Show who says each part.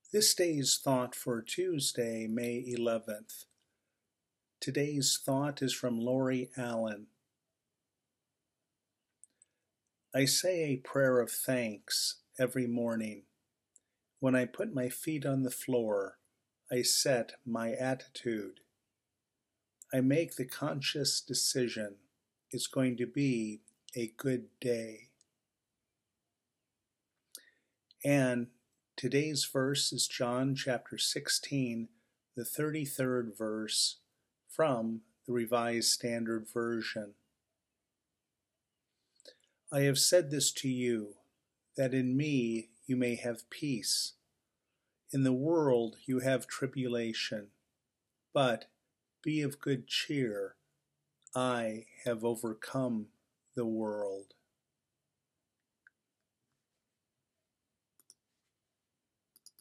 Speaker 1: This day's thought for Tuesday, May 11th. Today's thought is from Lori Allen. I say a prayer of thanks every morning. When I put my feet on the floor, I set my attitude. I make the conscious decision it's going to be a good day. And today's verse is John chapter 16, the 33rd verse from the Revised Standard Version. I have said this to you, that in me you may have peace. In the world you have tribulation, but be of good cheer. I have overcome the world.